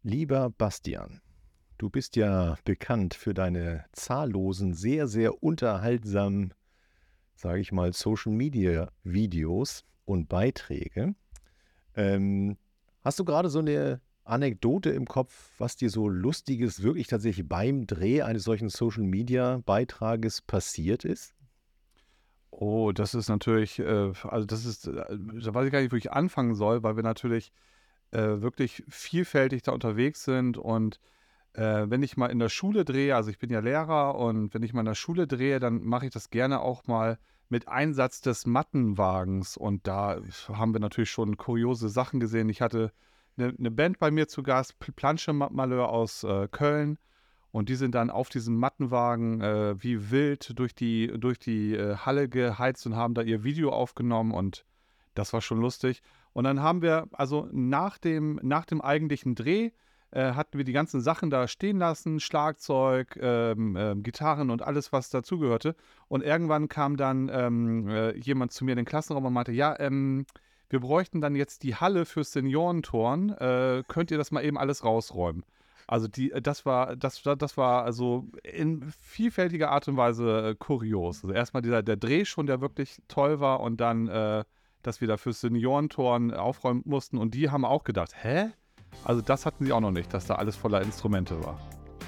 Lieber Bastian, du bist ja bekannt für deine zahllosen, sehr, sehr unterhaltsamen, sage ich mal, Social-Media-Videos und Beiträge. Hast du gerade so eine Anekdote im Kopf, was dir so Lustiges wirklich tatsächlich beim Dreh eines solchen Social-Media-Beitrages passiert ist? Oh, das ist natürlich, also das ist, da weiß ich gar nicht, wo ich anfangen soll, weil wir natürlich wirklich vielfältig da unterwegs sind. Und wenn ich mal in der Schule drehe, also ich bin ja Lehrer, und wenn ich mal in der Schule drehe, dann mache ich das gerne auch mal mit Einsatz des Mattenwagens. Und da haben wir natürlich schon kuriose Sachen gesehen. Ich hatte eine Band bei mir zu Gast, Planche Malheur aus Köln. Und die sind dann auf diesem Mattenwagen wie wild durch die Halle geheizt und haben da ihr Video aufgenommen, und das war schon lustig. Und dann haben wir, also nach dem eigentlichen Dreh, hatten wir die ganzen Sachen da stehen lassen, Schlagzeug, Gitarren und alles, was dazugehörte. Und irgendwann kam dann jemand zu mir in den Klassenraum und meinte, ja, wir bräuchten dann jetzt die Halle fürs Seniorenturnen. Könnt ihr das mal eben alles rausräumen? Also das war also in vielfältiger Art und Weise kurios. Also erstmal der Dreh schon, der wirklich toll war, und dann, dass wir da fürs Seniorenturnen aufräumen mussten, und die haben auch gedacht, hä? Also das hatten sie auch noch nicht, dass da alles voller Instrumente war.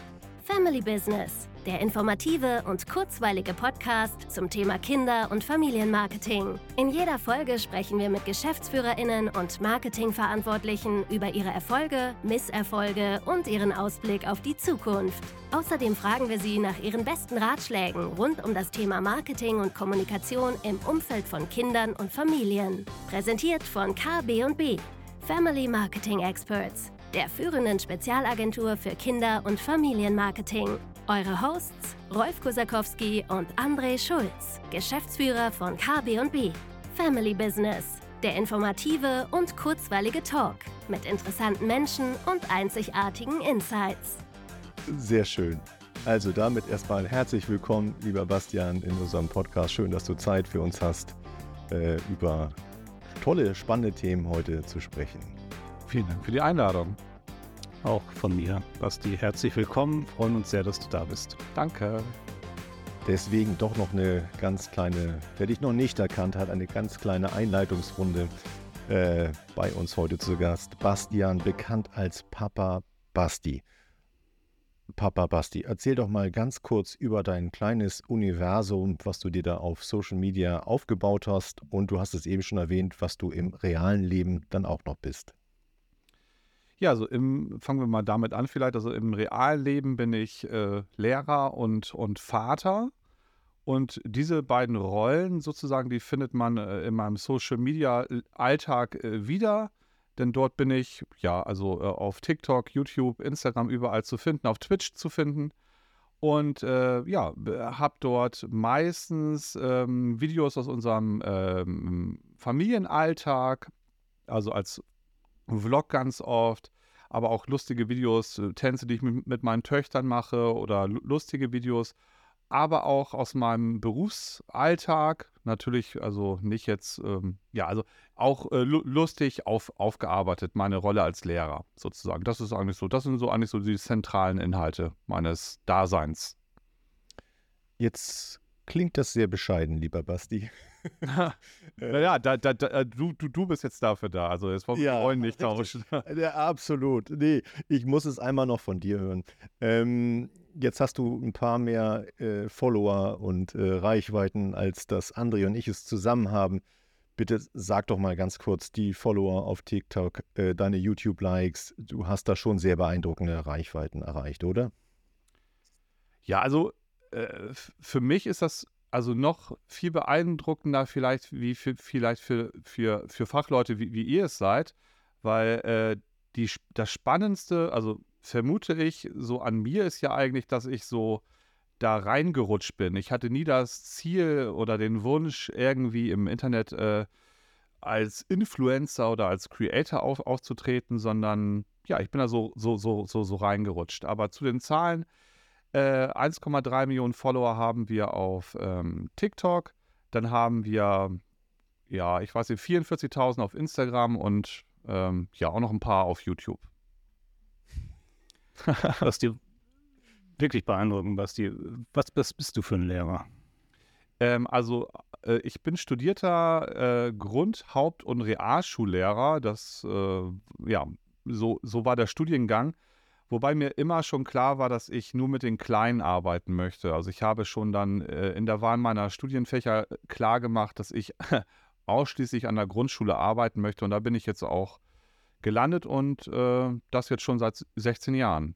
Family Business, der informative und kurzweilige Podcast zum Thema Kinder- und Familienmarketing. In jeder Folge sprechen wir mit GeschäftsführerInnen und Marketingverantwortlichen über ihre Erfolge, Misserfolge und ihren Ausblick auf die Zukunft. Außerdem fragen wir sie nach ihren besten Ratschlägen rund um das Thema Marketing und Kommunikation im Umfeld von Kindern und Familien. Präsentiert von KB&B, Family Marketing Experts, der führenden Spezialagentur für Kinder- und Familienmarketing. Eure Hosts Rolf Kosakowski und André Schulz, Geschäftsführer von KB&B. Family Business, der informative und kurzweilige Talk mit interessanten Menschen und einzigartigen Insights. Sehr schön. Also damit erstmal herzlich willkommen, lieber Bastian, in unserem Podcast. Schön, dass du Zeit für uns hast, über tolle, spannende Themen heute zu sprechen. Vielen Dank für die Einladung. Auch von mir, Basti, herzlich willkommen. Freuen uns sehr, dass du da bist. Danke. Deswegen doch noch eine ganz kleine, wer dich noch nicht erkannt hat, eine ganz kleine Einleitungsrunde bei uns heute zu Gast. Bastian, bekannt als Papa Basti. Papa Basti, erzähl doch mal ganz kurz über dein kleines Universum, was du dir da auf Social Media aufgebaut hast. Und du hast es eben schon erwähnt, was du im realen Leben dann auch noch bist. Ja, also fangen wir mal damit an vielleicht. Also im realen Leben bin ich Lehrer und Vater. Und diese beiden Rollen sozusagen, die findet man in meinem Social-Media-Alltag wieder. Denn dort bin ich, ja, also auf TikTok, YouTube, Instagram überall zu finden, auf Twitch zu finden. Und ja, habe dort meistens Videos aus unserem Familienalltag, also als Vlog ganz oft, aber auch lustige Videos, Tänze, die ich mit meinen Töchtern mache, oder lustige Videos, aber auch aus meinem Berufsalltag, natürlich, also nicht jetzt, ja, also auch lustig aufgearbeitet, meine Rolle als Lehrer sozusagen. Das sind so eigentlich so die zentralen Inhalte meines Daseins. Jetzt klingt das sehr bescheiden, lieber Basti. Naja, du bist jetzt dafür da, also jetzt wollen wir die Rollen nicht tauschen. Ja, absolut. Nee, ich muss es einmal noch von dir hören. Jetzt hast du ein paar mehr Follower und Reichweiten, als das André und ich es zusammen haben. Bitte sag doch mal ganz kurz die Follower auf TikTok, deine YouTube-Likes. Du hast da schon sehr beeindruckende Reichweiten erreicht, oder? Ja, also für mich ist das also noch viel beeindruckender vielleicht wie für Fachleute, wie ihr es seid, weil das Spannendste, also vermute ich, so an mir ist ja eigentlich, dass ich so da reingerutscht bin. Ich hatte nie das Ziel oder den Wunsch, irgendwie im Internet als Influencer oder als Creator aufzutreten, sondern ja, ich bin da so reingerutscht. Aber zu den Zahlen: 1,3 Millionen Follower haben wir auf TikTok. Dann haben wir, ja, ich weiß nicht, 44.000 auf Instagram und ja, auch noch ein paar auf YouTube. Basti, wirklich beeindruckend, Basti. Was bist du für ein Lehrer? Ich bin studierter Grund-, Haupt- und Realschullehrer. So war der Studiengang. Wobei mir immer schon klar war, dass ich nur mit den Kleinen arbeiten möchte. Also ich habe schon dann in der Wahl meiner Studienfächer klar gemacht, dass ich ausschließlich an der Grundschule arbeiten möchte. Und da bin ich jetzt auch gelandet und das jetzt schon seit 16 Jahren.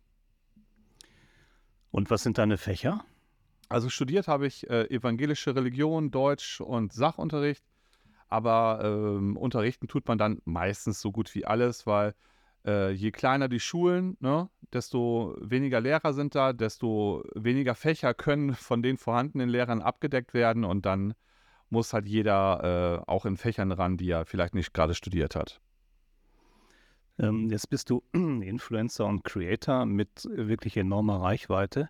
Und was sind deine Fächer? Also studiert habe ich evangelische Religion, Deutsch und Sachunterricht. Aber unterrichten tut man dann meistens so gut wie alles, weil je kleiner die Schulen, ne, desto weniger Lehrer sind da, desto weniger Fächer können von den vorhandenen Lehrern abgedeckt werden und dann muss halt jeder auch in Fächern ran, die er vielleicht nicht gerade studiert hat. Jetzt bist du Influencer und Creator mit wirklich enormer Reichweite.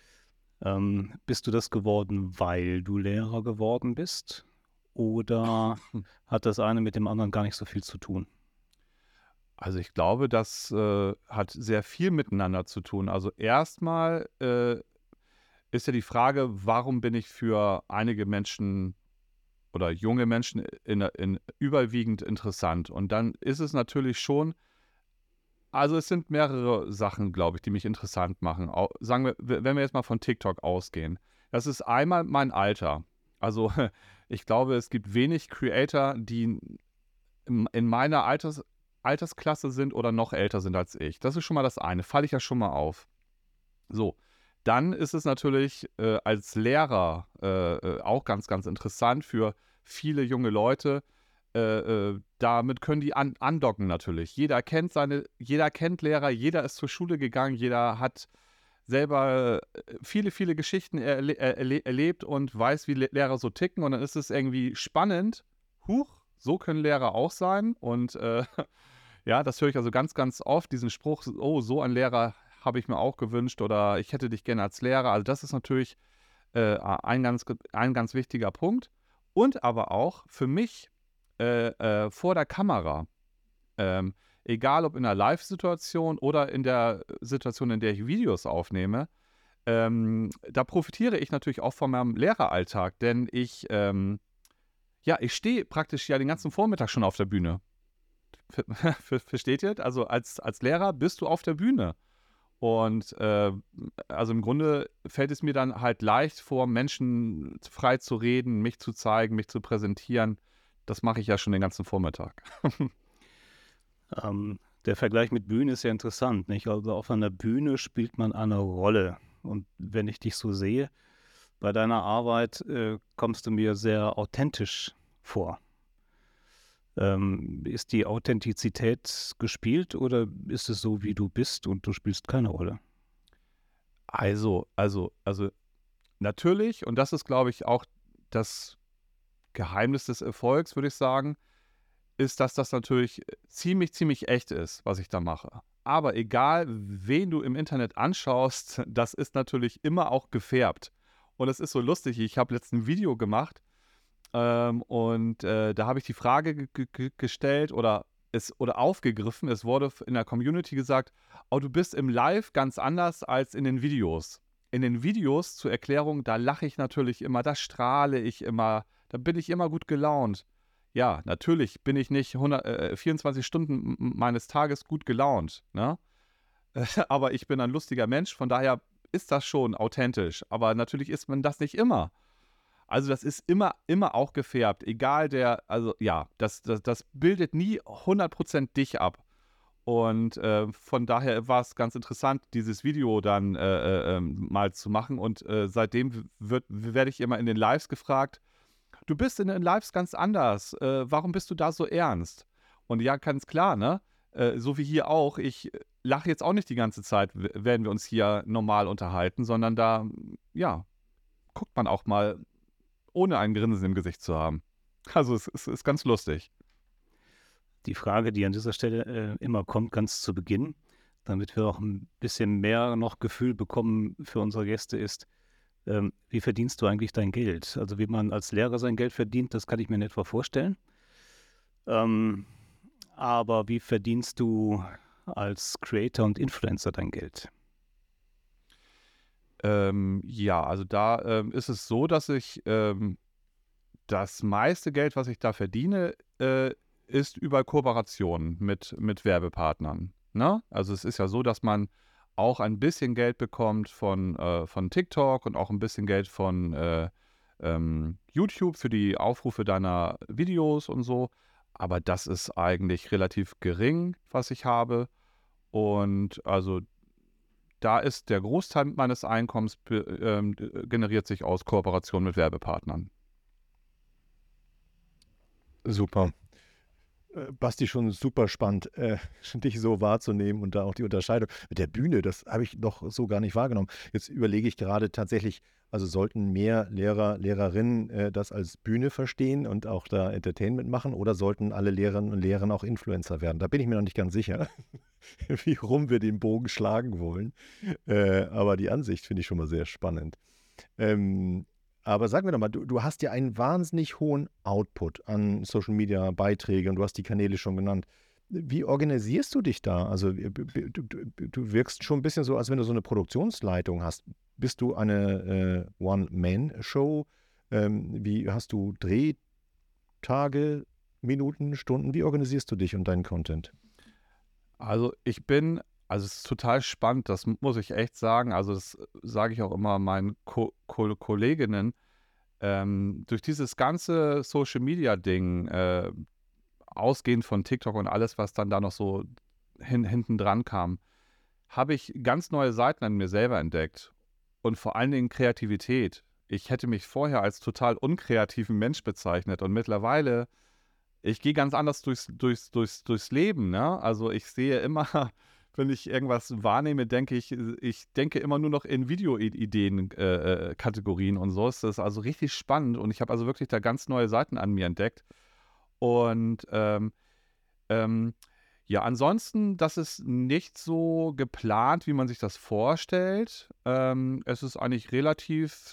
Bist du das geworden, weil du Lehrer geworden bist? Oder hat das eine mit dem anderen gar nicht so viel zu tun? Also ich glaube, das hat sehr viel miteinander zu tun. Also erstmal ist ja die Frage, warum bin ich für einige Menschen oder junge Menschen in überwiegend interessant? Und dann ist es natürlich schon, also es sind mehrere Sachen, glaube ich, die mich interessant machen. Sagen wir, wenn wir jetzt mal von TikTok ausgehen. Das ist einmal mein Alter. Also ich glaube, es gibt wenig Creator, die in meiner Altersklasse sind oder noch älter sind als ich. Das ist schon mal das eine. Falle ich ja schon mal auf. So, dann ist es natürlich als Lehrer auch ganz, ganz interessant für viele junge Leute. Damit können die andocken natürlich. Jeder kennt Lehrer, jeder ist zur Schule gegangen, jeder hat selber viele, viele Geschichten erlebt und weiß, wie Lehrer so ticken. Und dann ist es irgendwie spannend. Huch, so können Lehrer auch sein. Und ja, das höre ich also ganz, ganz oft, diesen Spruch, oh, so ein Lehrer habe ich mir auch gewünscht oder ich hätte dich gerne als Lehrer. Also das ist natürlich ein ganz wichtiger Punkt. Und aber auch für mich vor der Kamera, egal ob in einer Live-Situation oder in der Situation, in der ich Videos aufnehme, da profitiere ich natürlich auch von meinem Lehreralltag, denn ich stehe praktisch ja den ganzen Vormittag schon auf der Bühne. Versteht ihr? Also als Lehrer bist du auf der Bühne. Und also im Grunde fällt es mir dann halt leicht vor, Menschen frei zu reden, mich zu zeigen, mich zu präsentieren. Das mache ich ja schon den ganzen Vormittag. Der Vergleich mit Bühne ist ja interessant, nicht? Also auf einer Bühne spielt man eine Rolle. Und wenn ich dich so sehe, bei deiner Arbeit kommst du mir sehr authentisch vor. Ist die Authentizität gespielt oder ist es so, wie du bist und du spielst keine Rolle? Also natürlich, und das ist, glaube ich, auch das Geheimnis des Erfolgs, würde ich sagen, ist, dass das natürlich ziemlich, ziemlich echt ist, was ich da mache. Aber egal, wen du im Internet anschaust, das ist natürlich immer auch gefärbt. Und es ist so lustig, ich habe letztens ein Video gemacht, da habe ich die Frage gestellt oder aufgegriffen. Es wurde in der Community gesagt, oh, du bist im Live ganz anders als in den Videos. In den Videos, zur Erklärung, da lache ich natürlich immer, da strahle ich immer, da bin ich immer gut gelaunt. Ja, natürlich bin ich nicht 24 Stunden meines Tages gut gelaunt, ne? Aber ich bin ein lustiger Mensch, von daher ist das schon authentisch. Aber natürlich ist man das nicht immer. Also das ist immer auch gefärbt, egal das bildet nie 100% dich ab. Und von daher war es ganz interessant, dieses Video dann mal zu machen. Und seitdem werde ich immer in den Lives gefragt, du bist in den Lives ganz anders, warum bist du da so ernst? Und ja, ganz klar, ne? So wie hier auch, ich lache jetzt auch nicht die ganze Zeit, werden wir uns hier normal unterhalten, sondern da, ja, guckt man auch mal, ohne ein Grinsen im Gesicht zu haben. Also es ist ganz lustig. Die Frage, die an dieser Stelle immer kommt, ganz zu Beginn, damit wir auch ein bisschen mehr noch Gefühl bekommen für unsere Gäste, ist, wie verdienst du eigentlich dein Geld? Also wie man als Lehrer sein Geld verdient, das kann ich mir in etwa vorstellen. Aber wie verdienst du als Creator und Influencer dein Geld? Ja, also da ist es so, dass ich das meiste Geld, was ich da verdiene, ist über Kooperationen mit Werbepartnern. Ne? Also es ist ja so, dass man auch ein bisschen Geld bekommt von TikTok und auch ein bisschen Geld von YouTube für die Aufrufe deiner Videos und so. Aber das ist eigentlich relativ gering, was ich habe. Und also da ist der Großteil meines Einkommens generiert sich aus Kooperation mit Werbepartnern. Super. Basti, schon super spannend, dich so wahrzunehmen und da auch die Unterscheidung. Mit der Bühne, das habe ich noch so gar nicht wahrgenommen. Jetzt überlege ich gerade tatsächlich, also sollten mehr Lehrer, Lehrerinnen das als Bühne verstehen und auch da Entertainment machen oder sollten alle Lehrerinnen und Lehrer auch Influencer werden? Da bin ich mir noch nicht ganz sicher, wie rum wir den Bogen schlagen wollen. Aber die Ansicht finde ich schon mal sehr spannend. Aber sag mir doch mal, du hast ja einen wahnsinnig hohen Output an Social Media Beiträgen und du hast die Kanäle schon genannt. Wie organisierst du dich da? Also du wirkst schon ein bisschen so, als wenn du so eine Produktionsleitung hast. Bist du eine One-Man-Show? Wie hast du Drehtage, Minuten, Stunden? Wie organisierst du dich und deinen Content? Also es ist total spannend, das muss ich echt sagen. Also das sage ich auch immer meinen Kolleginnen. Durch dieses ganze Social-Media-Ding, ausgehend von TikTok und alles, was dann da noch so hinten dran kam, habe ich ganz neue Seiten an mir selber entdeckt. Und vor allen Dingen Kreativität. Ich hätte mich vorher als total unkreativen Mensch bezeichnet und mittlerweile, ich gehe ganz anders durchs Leben, ne? Also ich sehe immer, wenn ich irgendwas wahrnehme, denke ich denke immer nur noch in Videoideen, Kategorien und so. Ist das also richtig spannend und ich habe also wirklich da ganz neue Seiten an mir entdeckt. Und ähm, ja, ansonsten, das ist nicht so geplant, wie man sich das vorstellt. Es ist eigentlich relativ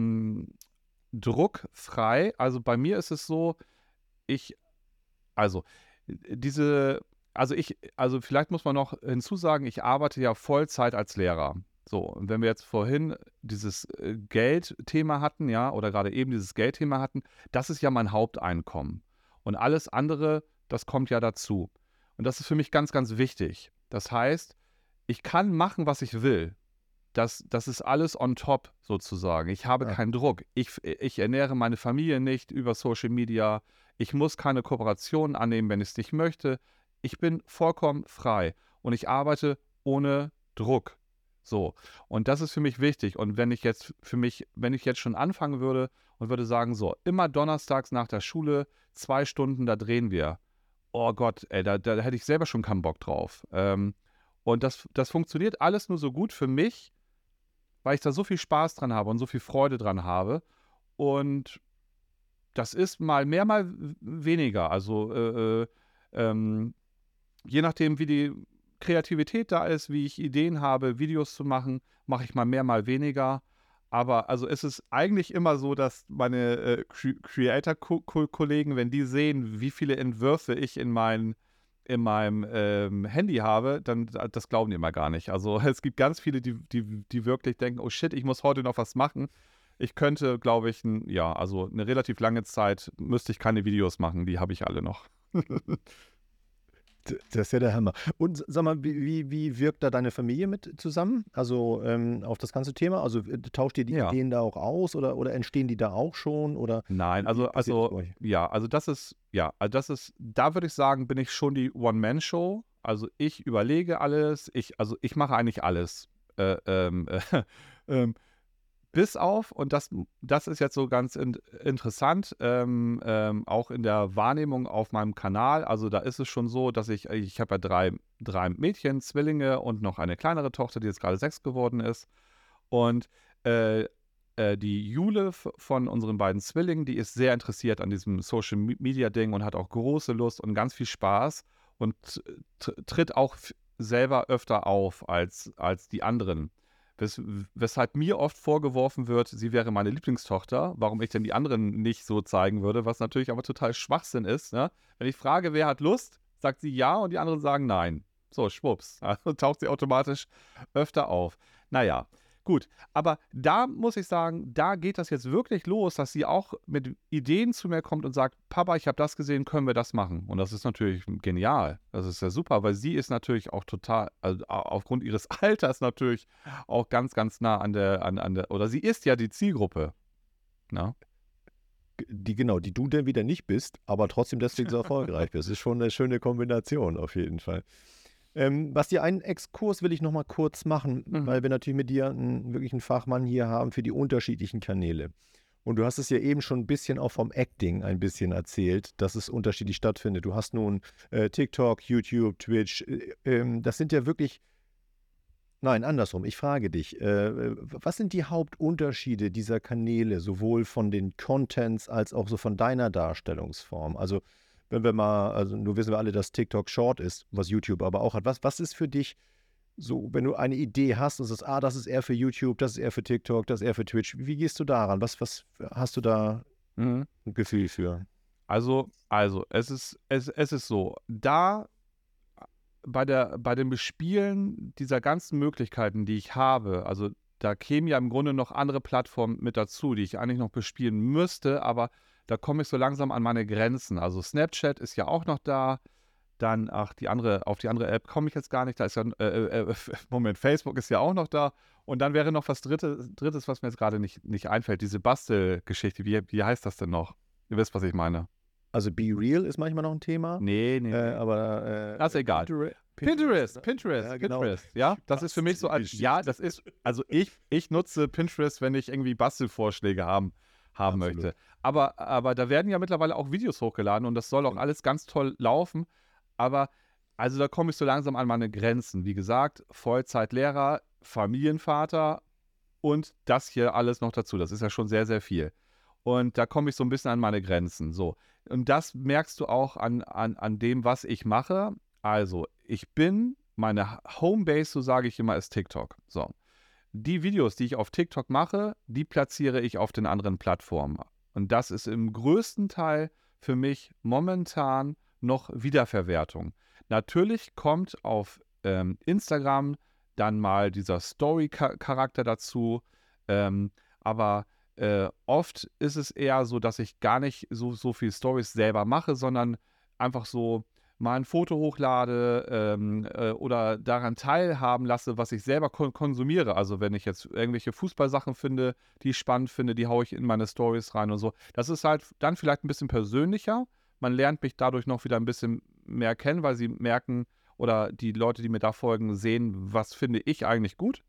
druckfrei. Also bei mir ist es so, ich, also diese, also vielleicht muss man noch hinzusagen, ich arbeite ja Vollzeit als Lehrer. So, und wenn wir jetzt vorhin dieses Geldthema hatten, ja, oder gerade eben dieses Geldthema hatten, das ist ja mein Haupteinkommen. Und alles andere, das kommt ja dazu. Und das ist für mich ganz, ganz wichtig. Das heißt, ich kann machen, was ich will. Das ist alles on top sozusagen. Ich habe Ja. keinen Druck. Ich ernähre meine Familie nicht über Social Media. Ich muss keine Kooperationen annehmen, wenn ich es nicht möchte. Ich bin vollkommen frei und ich arbeite ohne Druck. So. Und das ist für mich wichtig. Und wenn ich jetzt schon anfangen würde und würde sagen, so, immer donnerstags nach der Schule, 2 Stunden, da drehen wir. Oh Gott, ey, da hätte ich selber schon keinen Bock drauf. Und das funktioniert alles nur so gut für mich, weil ich da so viel Spaß dran habe und so viel Freude dran habe. Und das ist mal mehr, mal weniger. Also je nachdem, wie die Kreativität da ist, wie ich Ideen habe, Videos zu machen, mache ich mal mehr, mal weniger. Aber also es ist eigentlich immer so, dass meine Creator-Kollegen, wenn die sehen, wie viele Entwürfe ich in meinem Handy habe, dann das glauben die immer gar nicht. Also es gibt ganz viele, die wirklich denken, oh shit, ich muss heute noch was machen. Ich könnte, glaube ich, also eine relativ lange Zeit müsste ich keine Videos machen, die habe ich alle noch. Das ist ja der Hammer. Und sag mal, wie wirkt da deine Familie mit zusammen? Also auf das ganze Thema? Also tauscht ihr die Ja. Ideen da auch aus oder entstehen die da auch schon? Oder Nein, wie passiert das bei euch? da würde ich sagen, bin ich schon die One-Man-Show. Also ich überlege alles, ich mache eigentlich alles. Ähm, bis auf, und das ist jetzt so ganz interessant, auch in der Wahrnehmung auf meinem Kanal, also da ist es schon so, dass ich habe ja drei Mädchen, Zwillinge und noch eine kleinere Tochter, die jetzt gerade 6 geworden ist. Und die Jule von unseren beiden Zwillingen, die ist sehr interessiert an diesem Social-Media-Ding und hat auch große Lust und ganz viel Spaß und tritt auch selber öfter auf als die anderen. Weshalb mir oft vorgeworfen wird, sie wäre meine Lieblingstochter, warum ich denn die anderen nicht so zeigen würde, was natürlich aber total Schwachsinn ist. Ne? Wenn ich frage, wer hat Lust, sagt sie ja und die anderen sagen nein. So, schwupps. Also taucht sie automatisch öfter auf. Naja, Gut, aber da muss ich sagen, da geht das jetzt wirklich los, dass sie auch mit Ideen zu mir kommt und sagt, Papa, ich habe das gesehen, können wir das machen? Und das ist natürlich genial. Das ist ja super, weil sie ist natürlich auch total, also aufgrund ihres Alters natürlich auch ganz, ganz nah an der, oder sie ist ja die Zielgruppe. Na? Die du denn wieder nicht bist, aber trotzdem deswegen so erfolgreich bist. Das ist schon eine schöne Kombination auf jeden Fall. Basti, einen Exkurs will ich noch mal kurz machen, weil wir natürlich mit dir wirklich einen Fachmann hier haben für die unterschiedlichen Kanäle. Und du hast es ja eben schon ein bisschen auch vom Acting ein bisschen erzählt, dass es unterschiedlich stattfindet. Du hast nun TikTok, YouTube, Twitch. Das sind ja wirklich, nein, andersrum. Ich frage dich, was sind die Hauptunterschiede dieser Kanäle, sowohl von den Contents als auch so von deiner Darstellungsform? Also wenn wir mal, also nur wissen wir alle, dass TikTok Short ist, was YouTube aber auch hat. Was ist für dich so, wenn du eine Idee hast und sagst, das ist eher für YouTube, das ist eher für TikTok, das ist eher für Twitch. Wie gehst du daran? Was hast du da ein Gefühl für? Also es ist so, da bei dem Bespielen dieser ganzen Möglichkeiten, die ich habe, also da kämen ja im Grunde noch andere Plattformen mit dazu, die ich eigentlich noch bespielen müsste, aber da komme ich so langsam an meine Grenzen. Also Snapchat ist ja auch noch da, dann, auf die andere App komme ich jetzt gar nicht, da ist ja, Moment, Facebook ist ja auch noch da und dann wäre noch was Drittes, was mir jetzt gerade nicht einfällt, diese Bastelgeschichte, wie heißt das denn noch? Ihr wisst, was ich meine. Also Be Real ist manchmal noch ein Thema. Nee. Aber das ist egal. Pinterest. Ja, genau. Pinterest. Ja, das ist für mich so das ist, also ich nutze Pinterest, wenn ich irgendwie Bastelvorschläge haben möchte. Aber da werden ja mittlerweile auch Videos hochgeladen und das soll auch alles ganz toll laufen. Aber also da komme ich so langsam an meine Grenzen. Wie gesagt, Vollzeitlehrer, Familienvater und das hier alles noch dazu. Das ist ja schon sehr, sehr viel. Und da komme ich so ein bisschen an meine Grenzen. So. Und das merkst du auch an dem, was ich mache. Also, meine Homebase, so sage ich immer, ist TikTok. So. Die Videos, die ich auf TikTok mache, die platziere ich auf den anderen Plattformen. Und das ist im größten Teil für mich momentan noch Wiederverwertung. Natürlich kommt auf Instagram dann mal dieser Story-Charakter dazu, aber oft ist es eher so, dass ich gar nicht so viel Stories selber mache, sondern einfach so mal ein Foto hochlade oder daran teilhaben lasse, was ich selber konsumiere. Also wenn ich jetzt irgendwelche Fußballsachen finde, die ich spannend finde, die haue ich in meine Stories rein und so. Das ist halt dann vielleicht ein bisschen persönlicher. Man lernt mich dadurch noch wieder ein bisschen mehr kennen, weil sie merken oder die Leute, die mir da folgen, sehen, was finde ich eigentlich gut.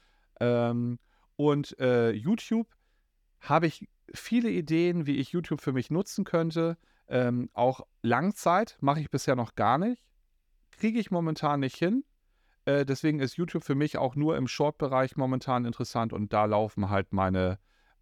Und YouTube habe ich viele Ideen, wie ich YouTube für mich nutzen könnte. Auch Langzeit mache ich bisher noch gar nicht. Kriege ich momentan nicht hin. Deswegen ist YouTube für mich auch nur im Short-Bereich momentan interessant und da laufen halt meine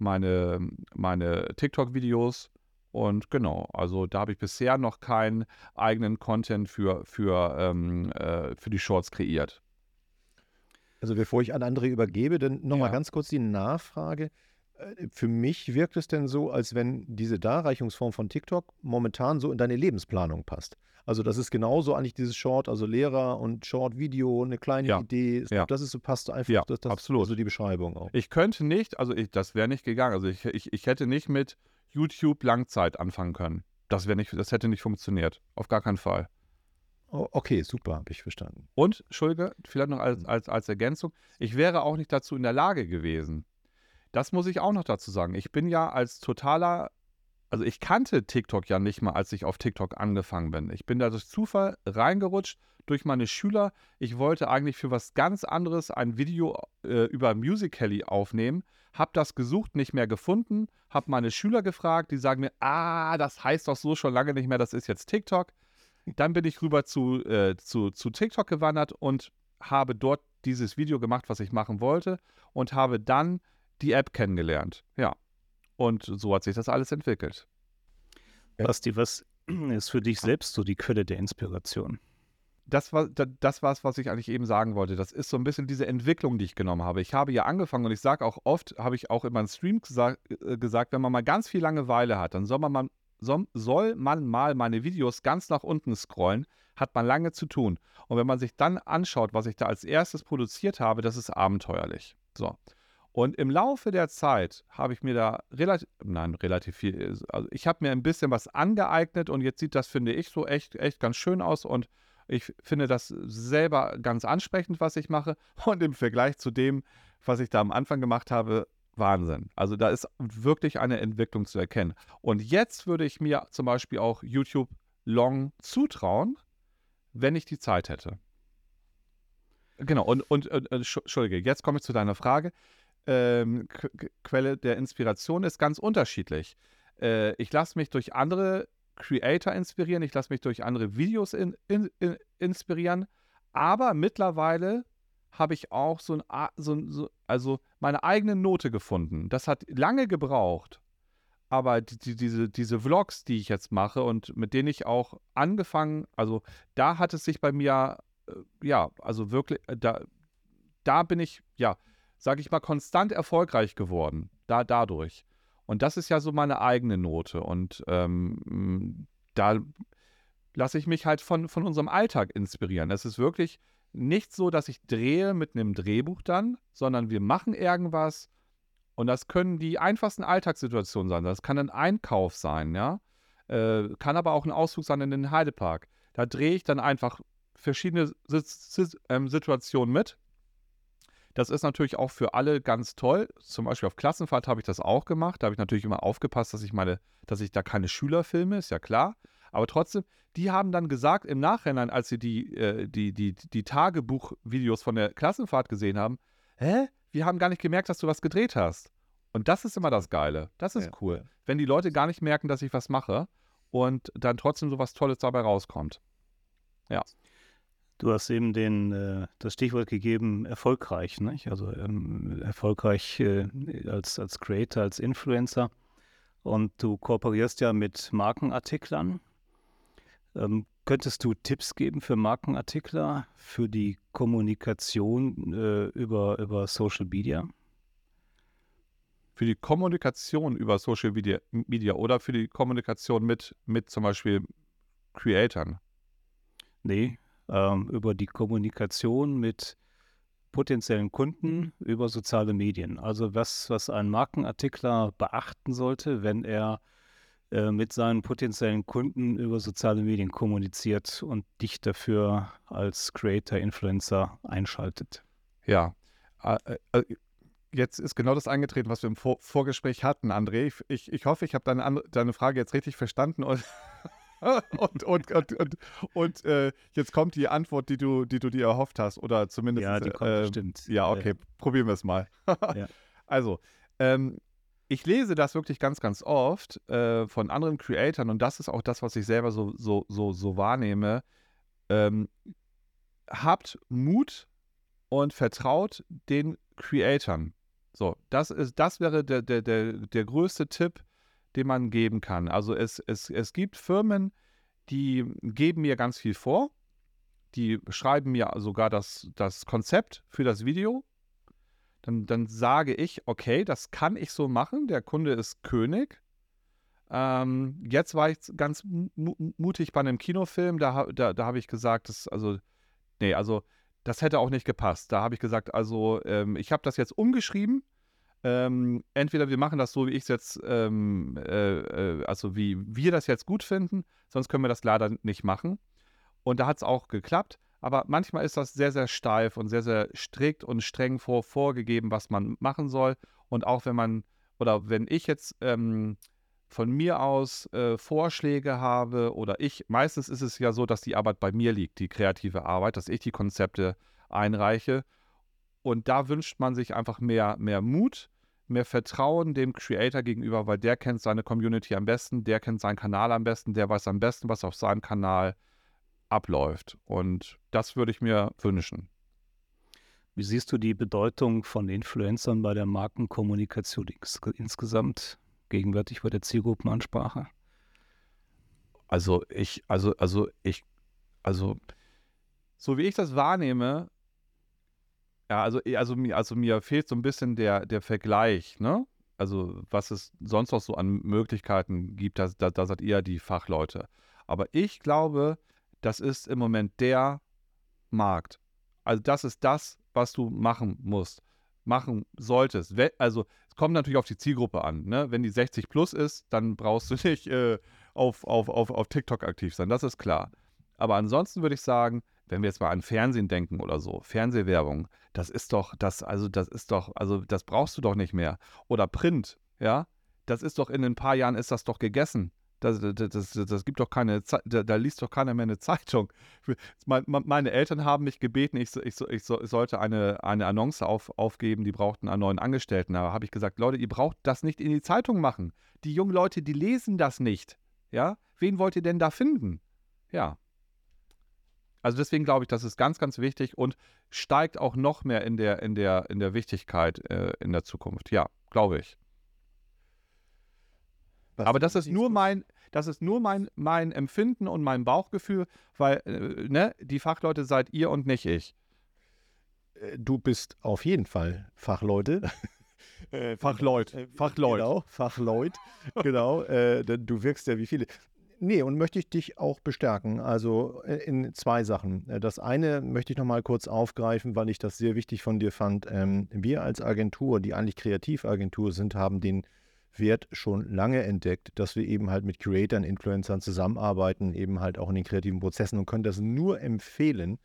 TikTok-Videos. Und genau, also da habe ich bisher noch keinen eigenen Content für die Shorts kreiert. Also bevor ich an andere übergebe, dann nochmal ganz kurz die Nachfrage. Für mich wirkt es denn so, als wenn diese Darreichungsform von TikTok momentan so in deine Lebensplanung passt. Also das ist genauso eigentlich dieses Short, also Lehrer und Short-Video, eine kleine Idee. Ja. Das ist so, passt einfach. Ja, das absolut. Also die Beschreibung auch. Ich könnte nicht, also das wäre nicht gegangen. Also ich hätte nicht mit YouTube Langzeit anfangen können. Das hätte nicht funktioniert. Auf gar keinen Fall. Oh, okay, super, habe ich verstanden. Und, Entschuldige, vielleicht noch als Ergänzung, ich wäre auch nicht dazu in der Lage gewesen. Das muss ich auch noch dazu sagen. Ich bin ja also ich kannte TikTok ja nicht mal, als ich auf TikTok angefangen bin. Ich bin da durch Zufall reingerutscht durch meine Schüler. Ich wollte eigentlich für was ganz anderes ein Video über Musical.ly aufnehmen, habe das gesucht, nicht mehr gefunden, habe meine Schüler gefragt, die sagen mir, das heißt doch so schon lange nicht mehr, das ist jetzt TikTok. Dann bin ich rüber zu TikTok gewandert und habe dort dieses Video gemacht, was ich machen wollte und habe dann die App kennengelernt. Ja. Und so hat sich das alles entwickelt. Basti, was ist für dich selbst so die Quelle der Inspiration? Das war was ich eigentlich eben sagen wollte. Das ist so ein bisschen diese Entwicklung, die ich genommen habe. Ich habe ja angefangen und ich sage auch oft, habe ich auch in meinem Stream gesagt, wenn man mal ganz viel Langeweile hat, dann soll man mal meine Videos ganz nach unten scrollen, hat man lange zu tun. Und wenn man sich dann anschaut, was ich da als erstes produziert habe, das ist abenteuerlich. So. Und im Laufe der Zeit habe ich mir da relativ viel, also ich habe mir ein bisschen was angeeignet und jetzt sieht das, finde ich, so echt ganz schön aus und ich finde das selber ganz ansprechend, was ich mache und im Vergleich zu dem, was ich da am Anfang gemacht habe, Wahnsinn. Also da ist wirklich eine Entwicklung zu erkennen. Und jetzt würde ich mir zum Beispiel auch YouTube Long zutrauen, wenn ich die Zeit hätte. Genau, und Entschuldige, jetzt komme ich zu deiner Frage. Quelle der Inspiration ist ganz unterschiedlich. Ich lasse mich durch andere Creator inspirieren, ich lasse mich durch andere Videos inspirieren, aber mittlerweile habe ich auch also meine eigene Note gefunden. Das hat lange gebraucht, aber diese Vlogs, die ich jetzt mache und mit denen ich auch angefangen, also da hat es sich bei mir, also wirklich, da bin ich, sage ich mal, konstant erfolgreich geworden, dadurch. Und das ist ja so meine eigene Note. Und da lasse ich mich halt von unserem Alltag inspirieren. Es ist wirklich nicht so, dass ich drehe mit einem Drehbuch dann, sondern wir machen irgendwas und das können die einfachsten Alltagssituationen sein. Das kann ein Einkauf sein, ja. Kann aber auch ein Ausflug sein in den Heidepark. Da drehe ich dann einfach verschiedene Situationen mit. Das ist natürlich auch für alle ganz toll. Zum Beispiel auf Klassenfahrt habe ich das auch gemacht. Da habe ich natürlich immer aufgepasst, dass ich da keine Schüler filme, ist ja klar. Aber trotzdem, die haben dann gesagt im Nachhinein, als sie die Tagebuchvideos von der Klassenfahrt gesehen haben, wir haben gar nicht gemerkt, dass du was gedreht hast. Und das ist immer das Geile. Das ist cool. Ja. Wenn die Leute gar nicht merken, dass ich was mache und dann trotzdem so was Tolles dabei rauskommt. Ja. Du hast eben das Stichwort gegeben, erfolgreich, nicht? Also erfolgreich als Creator, als Influencer. Und du kooperierst ja mit Markenartiklern. Könntest du Tipps geben für Markenartikler für die Kommunikation über Social Media? Für die Kommunikation über Social Media oder für die Kommunikation mit zum Beispiel Creatoren? Nee, über die Kommunikation mit potenziellen Kunden über soziale Medien. Also was ein Markenartikler beachten sollte, wenn er mit seinen potenziellen Kunden über soziale Medien kommuniziert und dich dafür als Creator, Influencer einschaltet. Ja, jetzt ist genau das eingetreten, was wir im Vorgespräch hatten, André. Ich hoffe, ich habe deine Frage jetzt richtig verstanden und und jetzt kommt die Antwort, die du dir erhofft hast, oder zumindest. Ja, die kommt bestimmt. Ja, okay, probieren wir es mal. Ja. Also, ich lese das wirklich ganz, ganz oft von anderen Creatoren und das ist auch das, was ich selber so wahrnehme. Habt Mut und vertraut den Creatoren. So, das wäre der größte Tipp, den man geben kann. Also es gibt Firmen, die geben mir ganz viel vor. Die schreiben mir sogar das Konzept für das Video. Dann sage ich, okay, das kann ich so machen. Der Kunde ist König. Jetzt war ich ganz mutig bei einem Kinofilm. Da habe ich gesagt, das hätte auch nicht gepasst. Da habe ich gesagt, ich habe das jetzt umgeschrieben. Entweder wir machen das so, wie ich es jetzt, wie wir das jetzt gut finden, sonst können wir das leider nicht machen. Und da hat es auch geklappt, aber manchmal ist das sehr, sehr steif und sehr, sehr strikt und streng vorgegeben, was man machen soll. Und auch wenn ich jetzt von mir aus Vorschläge habe meistens ist es ja so, dass die Arbeit bei mir liegt, die kreative Arbeit, dass ich die Konzepte einreiche. Und da wünscht man sich einfach mehr Mut, mehr Vertrauen dem Creator gegenüber, weil der kennt seine Community am besten, der kennt seinen Kanal am besten, der weiß am besten, was auf seinem Kanal abläuft. Und das würde ich mir wünschen. Wie siehst du die Bedeutung von Influencern bei der Markenkommunikation insgesamt, gegenwärtig bei der Zielgruppenansprache? So wie ich das wahrnehme, ja, mir fehlt so ein bisschen der Vergleich, ne? Also was es sonst noch so an Möglichkeiten gibt, da seid ihr die Fachleute. Aber ich glaube, das ist im Moment der Markt. Also das ist das, was du machen musst. machen solltest, also es kommt natürlich auf die Zielgruppe an, ne? Wenn die 60 plus ist, dann brauchst du nicht auf TikTok aktiv sein, das ist klar. Aber ansonsten würde ich sagen, wenn wir jetzt mal an Fernsehen denken oder so, Fernsehwerbung, das brauchst du doch nicht mehr. Oder Print, ja, das ist doch in ein paar Jahren ist das doch gegessen. Das gibt doch keine Zeit, da liest doch keiner mehr eine Zeitung. Meine Eltern haben mich gebeten, ich sollte eine Annonce aufgeben, die brauchten einen neuen Angestellten. Da habe ich gesagt, Leute, ihr braucht das nicht in die Zeitung machen. Die jungen Leute, die lesen das nicht. Ja? Wen wollt ihr denn da finden? Ja. Also deswegen glaube ich, das ist ganz, ganz wichtig und steigt auch noch mehr in der Wichtigkeit in der Zukunft. Ja, glaube ich. Aber das ist nur mein Empfinden und mein Bauchgefühl, weil die Fachleute seid ihr und nicht ich. Du bist auf jeden Fall Fachleute. Fachleut. Genau, Fachleut. Genau, denn du wirkst ja wie viele. Nee, und möchte ich dich auch bestärken, also in 2 Sachen. Das eine möchte ich nochmal kurz aufgreifen, weil ich das sehr wichtig von dir fand. Wir als Agentur, die eigentlich Kreativagentur sind, haben den Wert schon lange entdeckt, dass wir eben halt mit Creatern, Influencern zusammenarbeiten, eben halt auch in den kreativen Prozessen und können das nur empfehlen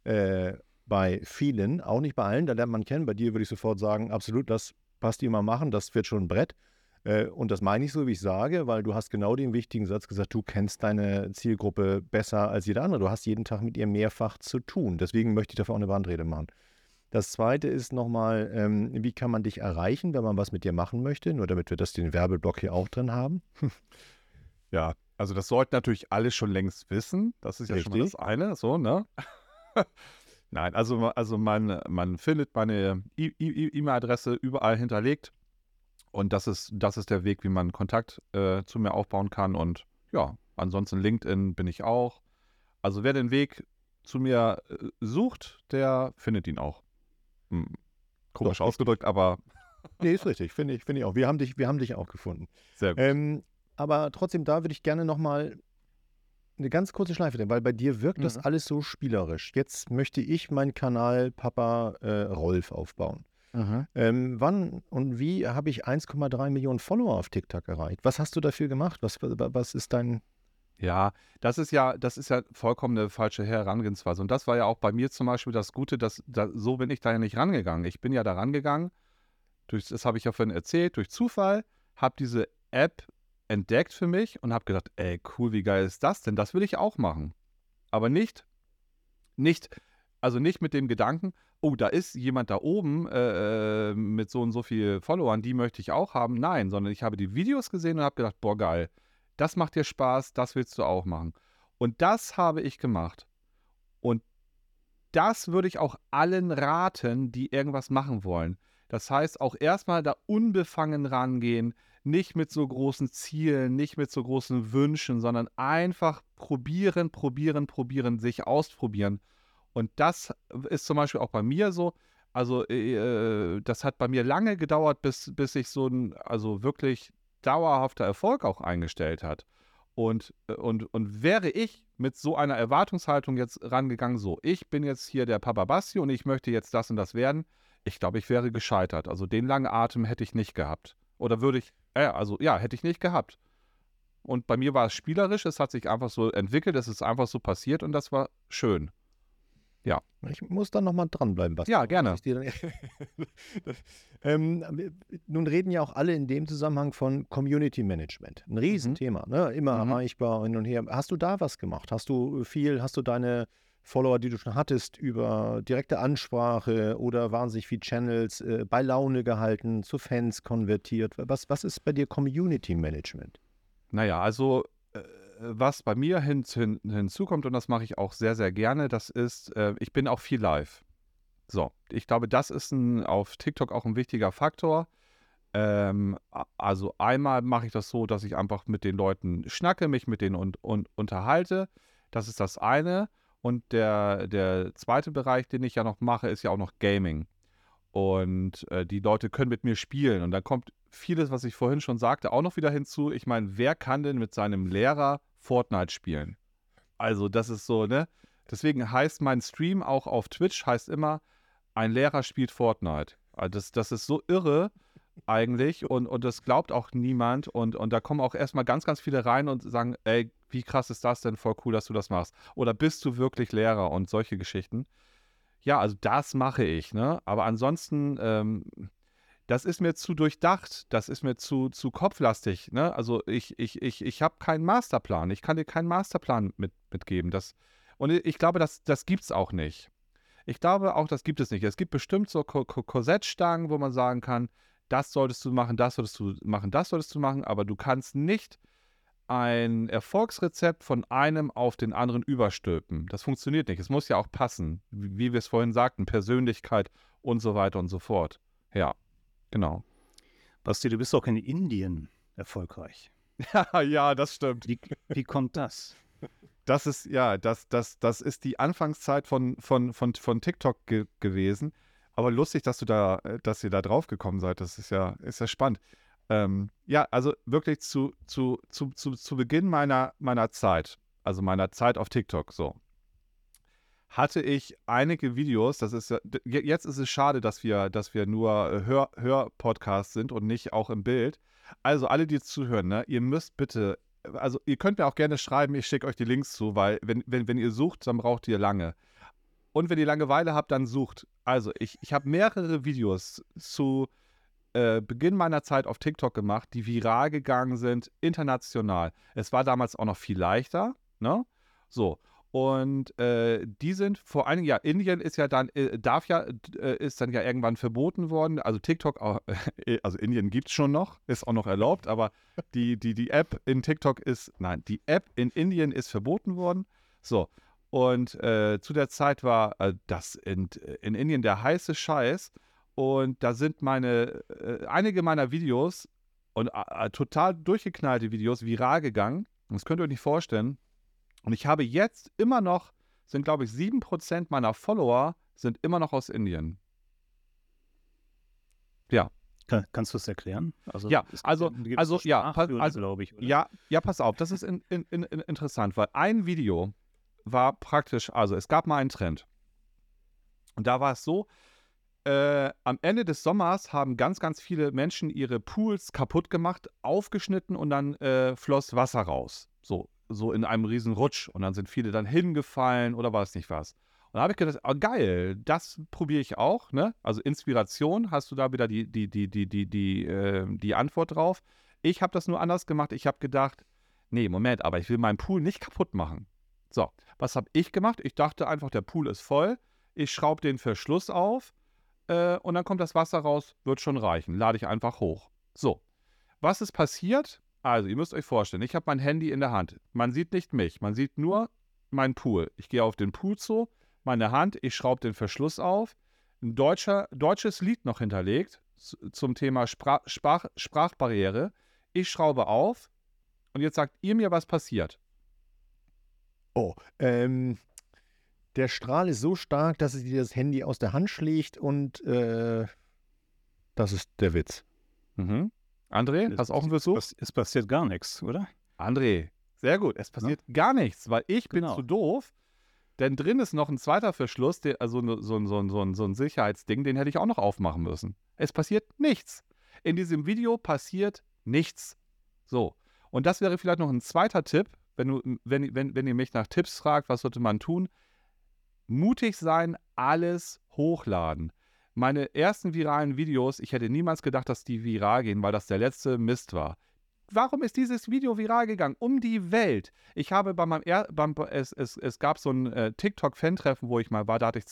bei vielen, auch nicht bei allen, da lernt man kennen. Bei dir würde ich sofort sagen, absolut, das passt dir mal machen, das wird schon ein Brett. Und das meine ich so, wie ich sage, weil du hast genau den wichtigen Satz gesagt, du kennst deine Zielgruppe besser als jeder andere. Du hast jeden Tag mit ihr mehrfach zu tun. Deswegen möchte ich dafür auch eine Bandrede machen. Das Zweite ist nochmal, wie kann man dich erreichen, wenn man was mit dir machen möchte? Nur damit wir den Werbeblock hier auch drin haben. Ja, also das sollten natürlich alle schon längst wissen. Das ist ja schon mal das eine, so, ne? Nein, also man findet meine E-Mail-Adresse überall hinterlegt. Und das ist der Weg, wie man Kontakt zu mir aufbauen kann. Und ja, ansonsten LinkedIn bin ich auch. Also wer den Weg zu mir sucht, der findet ihn auch. Komisch ausgedrückt, aber... Nee, ist richtig, finde ich auch. Wir haben dich auch gefunden. Sehr gut. Aber trotzdem, da würde ich gerne nochmal eine ganz kurze Schleife drehen, weil bei dir wirkt das alles so spielerisch. Jetzt möchte ich meinen Kanal Papa Rolf aufbauen. Wann und wie habe ich 1,3 Millionen Follower auf TikTok erreicht? Was hast du dafür gemacht? Was ist dein... Ja, das ist ja vollkommen eine falsche Herangehensweise. Und das war ja auch bei mir zum Beispiel das Gute, so bin ich da ja nicht rangegangen. Ich bin ja da rangegangen, das habe ich ja vorhin erzählt, durch Zufall, habe diese App entdeckt für mich und habe gedacht, ey, cool, wie geil ist das denn? Das will ich auch machen. Aber nicht mit dem Gedanken, oh, da ist jemand da oben mit so und so viel Followern, die möchte ich auch haben. Nein, sondern ich habe die Videos gesehen und habe gedacht, boah, geil, das macht dir Spaß, das willst du auch machen. Und das habe ich gemacht. Und das würde ich auch allen raten, die irgendwas machen wollen. Das heißt, auch erstmal da unbefangen rangehen, nicht mit so großen Zielen, nicht mit so großen Wünschen, sondern einfach probieren, sich ausprobieren. Und das ist zum Beispiel auch bei mir so. Also das hat bei mir lange gedauert, bis sich so ein wirklich dauerhafter Erfolg auch eingestellt hat. Und wäre ich mit so einer Erwartungshaltung jetzt rangegangen, so, ich bin jetzt hier der Papa Basti und ich möchte jetzt das und das werden, ich glaube, ich wäre gescheitert. Also den langen Atem hätte ich nicht gehabt. Oder hätte ich nicht gehabt. Und bei mir war es spielerisch, es hat sich einfach so entwickelt, es ist einfach so passiert und das war schön. Ja. Ich muss dann nochmal dranbleiben, Basti. Ja, gerne. Nun reden ja auch alle in dem Zusammenhang von Community Management. Ein Riesenthema, ne? Immer erreichbar hin und her. Hast du da was gemacht? Hast du deine Follower, die du schon hattest, über direkte Ansprache oder wahnsinnig viele Channels bei Laune gehalten, zu Fans konvertiert? Was ist bei dir Community Management? Naja, also was bei mir hinzukommt, und das mache ich auch sehr, sehr gerne, das ist, ich bin auch viel live. So, ich glaube, das ist auf TikTok auch ein wichtiger Faktor. Also einmal mache ich das so, dass ich einfach mit den Leuten schnacke, mich mit denen und unterhalte. Das ist das eine. Und der zweite Bereich, den ich ja noch mache, ist ja auch noch Gaming. Und die Leute können mit mir spielen. Und dann kommt vieles, was ich vorhin schon sagte, auch noch wieder hinzu. Ich meine, wer kann denn mit seinem Lehrer Fortnite spielen? Also das ist so, ne? Deswegen heißt mein Stream auch auf Twitch, heißt immer, ein Lehrer spielt Fortnite. Also das ist so irre eigentlich und das glaubt auch niemand und da kommen auch erstmal ganz, ganz viele rein und sagen, ey, wie krass ist das denn? Voll cool, dass du das machst. Oder bist du wirklich Lehrer und solche Geschichten. Ja, also das mache ich, ne? Aber ansonsten, das ist mir zu durchdacht, das ist mir zu kopflastig, ne? Also ich habe keinen Masterplan. Ich kann dir keinen Masterplan mitgeben. Und ich glaube, das gibt es auch nicht. Ich glaube auch, das gibt es nicht. Es gibt bestimmt so Korsettstangen, wo man sagen kann, das solltest du machen, das solltest du machen, das solltest du machen, aber du kannst nicht ein Erfolgsrezept von einem auf den anderen überstülpen. Das funktioniert nicht. Es muss ja auch passen, wie wir es vorhin sagten, Persönlichkeit und so weiter und so fort. Ja, genau. Basti, du bist auch in Indien erfolgreich. Ja, das stimmt. Wie kommt das? Das ist, ja, das ist die Anfangszeit von TikTok gewesen. Aber lustig, dass ihr da drauf gekommen seid. Das ist ja spannend. Ja, also wirklich zu Beginn meiner Zeit, also meiner Zeit auf TikTok, so, hatte ich einige Videos. Jetzt ist es schade, dass wir nur Hörpodcast sind und nicht auch im Bild. Also alle, die zuhören, ne, ihr müsst bitte, also ihr könnt mir auch gerne schreiben, ich schicke euch die Links zu, weil wenn ihr sucht, dann braucht ihr lange. Und wenn ihr Langeweile habt, dann sucht. Also ich habe mehrere Videos zu Beginn meiner Zeit auf TikTok gemacht, die viral gegangen sind, international. Es war damals auch noch viel leichter, ne? So. Und die sind vor einigen Jahren, Indien ist ja dann, ist dann ja irgendwann verboten worden. Also TikTok, also Indien gibt es schon noch, ist auch noch erlaubt, aber die App in TikTok die App in Indien ist verboten worden. So. Und zu der Zeit war das in Indien der heiße Scheiß. Und da sind einige meiner Videos und total durchgeknallte Videos viral gegangen. Das könnt ihr euch nicht vorstellen. Und ich habe jetzt immer noch, sind glaube ich 7% meiner Follower sind immer noch aus Indien. Ja. Kannst du es erklären? Ja, glaube ich, oder? Ja, pass auf, das ist interessant, weil ein Video war praktisch, also es gab mal einen Trend. Und da war es so, am Ende des Sommers haben ganz, ganz viele Menschen ihre Pools kaputt gemacht, aufgeschnitten und dann floss Wasser raus. So in einem riesen Rutsch. Und dann sind viele dann hingefallen oder weiß nicht was. Und da habe ich gedacht, oh, geil, das probiere ich auch. Ne? Also Inspiration, hast du da wieder die Antwort drauf. Ich habe das nur anders gemacht. Ich habe gedacht, nee, Moment, aber ich will meinen Pool nicht kaputt machen. So, was habe ich gemacht? Ich dachte einfach, der Pool ist voll. Ich schraube den Verschluss auf. Und dann kommt das Wasser raus, wird schon reichen. Lade ich einfach hoch. So, was ist passiert? Also, ihr müsst euch vorstellen, ich habe mein Handy in der Hand. Man sieht nicht mich, man sieht nur meinen Pool. Ich gehe auf den Pool zu, meine Hand, ich schraube den Verschluss auf. Ein deutsches Lied noch hinterlegt zum Thema Sprachbarriere. Ich schraube auf und jetzt sagt ihr mir, was passiert. Oh, der Strahl ist so stark, dass es dir das Handy aus der Hand schlägt und das ist der Witz. Mhm. André, hast du auch einen Versuch? Es passiert gar nichts, oder? André, sehr gut. Es passiert gar nichts, weil ich bin Genau. zu doof, denn drin ist noch ein zweiter Verschluss, also so ein Sicherheitsding, den hätte ich auch noch aufmachen müssen. Es passiert nichts. In diesem Video passiert nichts. So. Und das wäre vielleicht noch ein zweiter Tipp, wenn ihr mich nach Tipps fragt, was sollte man tun? Mutig sein, alles hochladen. Meine ersten viralen Videos, ich hätte niemals gedacht, dass die viral gehen, weil das der letzte Mist war. Warum ist dieses Video viral gegangen? Um die Welt. Ich habe es gab so ein TikTok-Fan-Treffen, wo ich mal war, da hatte ich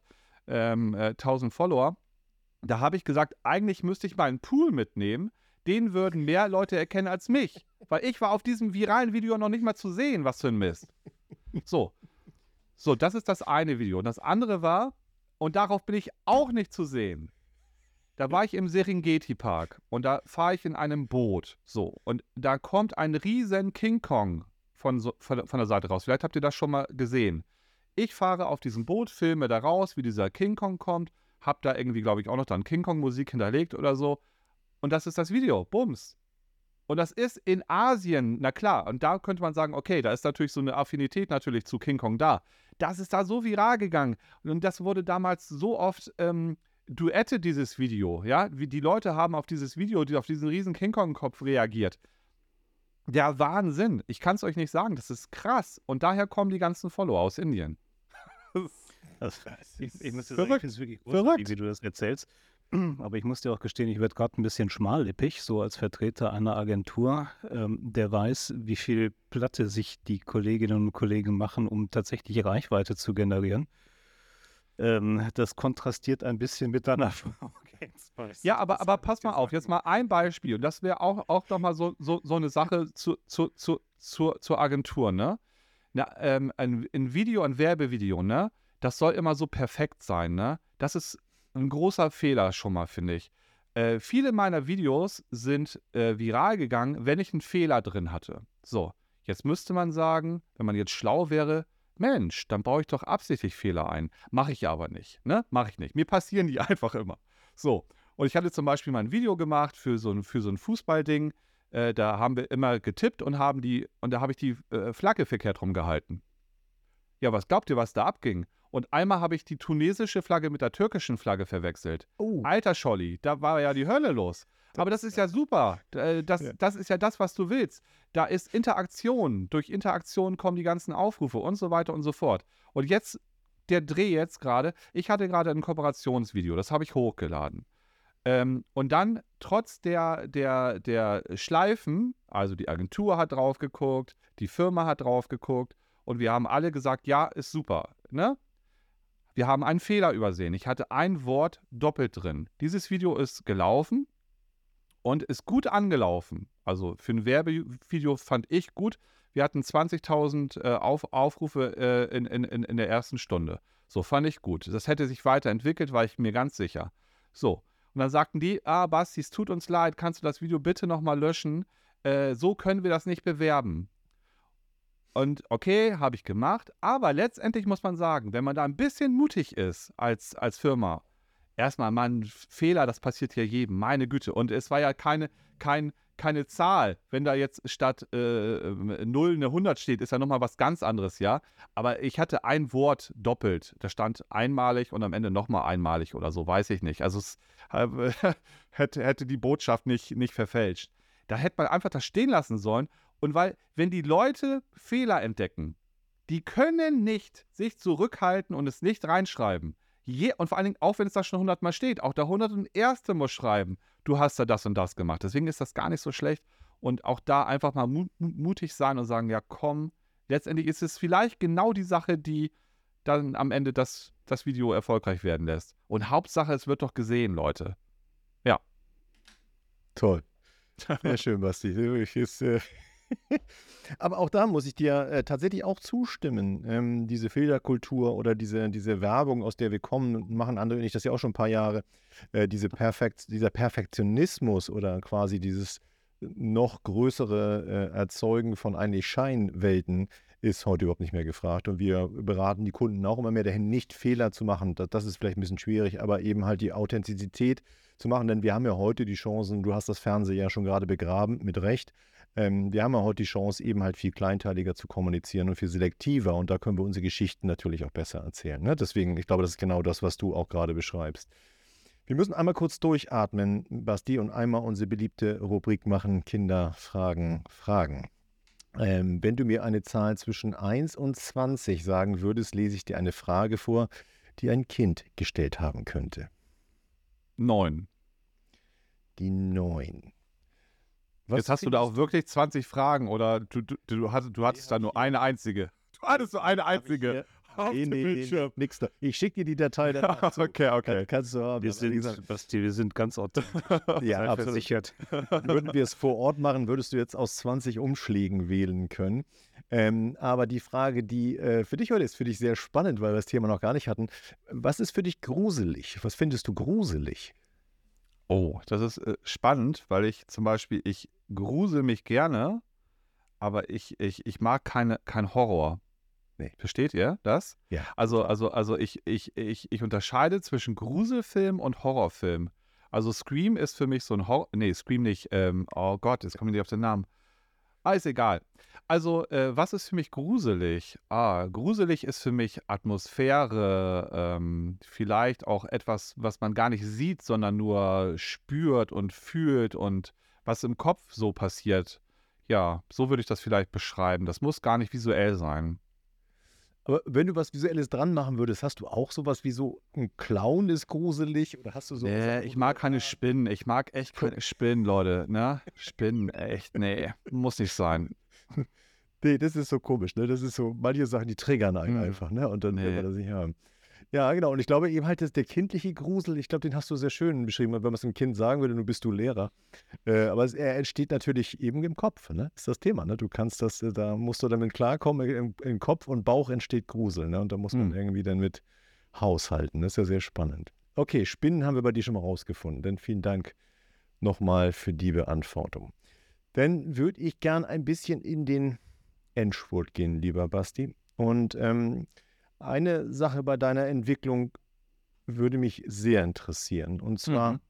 200.000 Follower. Da habe ich gesagt, eigentlich müsste ich meinen Pool mitnehmen. Den würden mehr Leute erkennen als mich. Weil ich war auf diesem viralen Video noch nicht mal zu sehen, was für ein Mist. So, das ist das eine Video. Und das andere war, und darauf bin ich auch nicht zu sehen. Da war ich im Serengeti-Park und da fahre ich in einem Boot. So, und da kommt ein riesen King Kong von der Seite raus. Vielleicht habt ihr das schon mal gesehen. Ich fahre auf diesem Boot, filme da raus, wie dieser King Kong kommt, hab da irgendwie, glaube ich, auch noch dann King Kong-Musik hinterlegt oder so. Und das ist das Video. Bums. Und das ist in Asien, na klar, und da könnte man sagen, okay, da ist natürlich so eine Affinität natürlich zu King Kong da. Das ist da so viral gegangen. Und das wurde damals so oft Duette dieses Video, ja, wie die Leute haben auf dieses Video, die auf diesen riesen King Kong-Kopf reagiert. Der Wahnsinn. Ich kann es euch nicht sagen, das ist krass. Und daher kommen die ganzen Follower aus Indien. Ich muss dir sagen, ich finde es wirklich großartig, wie du das erzählst. Aber ich muss dir auch gestehen, ich werde gerade ein bisschen schmallippig, so als Vertreter einer Agentur, der weiß, wie viel Platte sich die Kolleginnen und Kollegen machen, um tatsächlich Reichweite zu generieren. Das kontrastiert ein bisschen mit deiner Vorgehensweise. Ja, aber pass mal auf, jetzt mal ein Beispiel. Und das wäre auch nochmal so eine Sache zur Agentur, ne? Na, ein Video, ein Werbevideo, ne? Das soll immer so perfekt sein, ne? Das ist ein großer Fehler schon mal, finde ich. Viele meiner Videos sind viral gegangen, wenn ich einen Fehler drin hatte. So, jetzt müsste man sagen, wenn man jetzt schlau wäre, Mensch, dann baue ich doch absichtlich Fehler ein. Mache ich aber nicht, ne? Mache ich nicht. Mir passieren die einfach immer. So, und ich hatte zum Beispiel mal ein Video gemacht für so ein Fußballding. Da haben wir immer getippt und da habe ich die Flagge verkehrt rumgehalten. Ja, was glaubt ihr, was da abging? Und einmal habe ich die tunesische Flagge mit der türkischen Flagge verwechselt. Oh. Alter Scholli, da war ja die Hölle los. Aber das ist ja super. Das ist ja das, was du willst. Da ist Interaktion. Durch Interaktion kommen die ganzen Aufrufe und so weiter und so fort. Und jetzt, der Dreh jetzt gerade, ich hatte gerade ein Kooperationsvideo, das habe ich hochgeladen. Und dann, trotz der Schleifen, also die Agentur hat drauf geguckt, die Firma hat drauf geguckt und wir haben alle gesagt, ja, ist super, ne? Wir haben einen Fehler übersehen. Ich hatte ein Wort doppelt drin. Dieses Video ist gelaufen und ist gut angelaufen. Also für ein Werbevideo fand ich gut. Wir hatten 20.000 Aufrufe in der ersten Stunde. So, fand ich gut. Das hätte sich weiterentwickelt, war ich mir ganz sicher. So, und dann sagten die, Basti, es tut uns leid, kannst du das Video bitte nochmal löschen? So können wir das nicht bewerben. Und okay, habe ich gemacht, aber letztendlich muss man sagen, wenn man da ein bisschen mutig ist als Firma, erstmal mal ein Fehler, das passiert ja jedem, meine Güte. Und es war ja keine Zahl. Wenn da jetzt statt 0 eine 100 steht, ist ja nochmal was ganz anderes, ja. Aber ich hatte ein Wort doppelt. Da stand einmalig und am Ende nochmal einmalig oder so, weiß ich nicht. Also es hätte die Botschaft nicht verfälscht. Da hätte man einfach das stehen lassen sollen. Und weil, wenn die Leute Fehler entdecken, die können nicht sich zurückhalten und es nicht reinschreiben. Und vor allen Dingen, auch wenn es da schon 100 Mal steht, auch der 101. muss schreiben, du hast da das und das gemacht. Deswegen ist das gar nicht so schlecht. Und auch da einfach mal mutig sein und sagen, ja komm, letztendlich ist es vielleicht genau die Sache, die dann am Ende das Video erfolgreich werden lässt. Und Hauptsache, es wird doch gesehen, Leute. Ja. Toll. Sehr schön, Basti. Aber auch da muss ich dir tatsächlich auch zustimmen. Diese Fehlerkultur oder diese Werbung, aus der wir kommen, machen andere, ich das ja auch schon ein paar Jahre, dieser Perfektionismus oder quasi dieses noch größere Erzeugen von eigentlich Scheinwelten ist heute überhaupt nicht mehr gefragt. Und wir beraten die Kunden auch immer mehr dahin, nicht Fehler zu machen. Das ist vielleicht ein bisschen schwierig, aber eben halt die Authentizität zu machen. Denn wir haben ja heute die Chancen, du hast das Fernsehen ja schon gerade begraben, mit Recht. Wir haben ja heute die Chance, eben halt viel kleinteiliger zu kommunizieren und viel selektiver. Und da können wir unsere Geschichten natürlich auch besser erzählen. Ne? Deswegen, ich glaube, das ist genau das, was du auch gerade beschreibst. Wir müssen einmal kurz durchatmen, Basti, und einmal unsere beliebte Rubrik machen, Kinder fragen Fragen. Wenn du mir eine Zahl zwischen 1 und 20 sagen würdest, lese ich dir eine Frage vor, die ein Kind gestellt haben könnte. 9. Die 9. Jetzt hast du da auch wirklich 20 Fragen oder du hattest da nur eine einzige. Du hattest nur eine einzige. Nee, nix da. Ich schicke dir die Datei danach zu. Okay. Kannst du haben. Wir sind ganz authentisch. Ja, absolut. Versichert. Würden wir es vor Ort machen, würdest du jetzt aus 20 Umschlägen wählen können. Aber die Frage, die für dich heute ist, für dich sehr spannend, weil wir das Thema noch gar nicht hatten. Was ist für dich gruselig? Was findest du gruselig? Oh, das ist spannend, weil ich zum Beispiel, ich grusel mich gerne, aber ich mag kein Horror. Nee. Versteht ihr das? Ja. Also ich unterscheide zwischen Gruselfilm und Horrorfilm. Also Scream ist für mich so ein Horror. Nee, Scream nicht. Oh Gott, jetzt komme ich nicht auf den Namen. Ist egal. Also, was ist für mich gruselig? Gruselig ist für mich Atmosphäre, vielleicht auch etwas, was man gar nicht sieht, sondern nur spürt und fühlt und was im Kopf so passiert. Ja, so würde ich das vielleicht beschreiben. Das muss gar nicht visuell sein. Aber wenn du was Visuelles dran machen würdest, hast du auch sowas wie so ein Clown ist gruselig oder hast du so Nee, ich mag keine Spinnen. Ich mag echt keine Spinnen, Leute. Ne? Spinnen, echt, nee, muss nicht sein. Nee, das ist so komisch, ne? Das ist so, manche Sachen, die triggern einen einfach, ne? Und dann will man das nicht haben. Ja, genau. Und ich glaube eben halt, dass der kindliche Grusel, ich glaube, den hast du sehr schön beschrieben, wenn man es einem Kind sagen würde, nun bist du Lehrer. Aber er entsteht natürlich eben im Kopf, ne? Ist das Thema, ne? Du kannst das, da musst du damit klarkommen, im Kopf und Bauch entsteht Grusel, ne? Und da muss man irgendwie dann mit haushalten. Das ist ja sehr spannend. Okay, Spinnen haben wir bei dir schon mal rausgefunden. Dann vielen Dank nochmal für die Beantwortung. Dann würde ich gern ein bisschen in den Endspurt gehen, lieber Basti. Und eine Sache bei deiner Entwicklung würde mich sehr interessieren. Und zwar,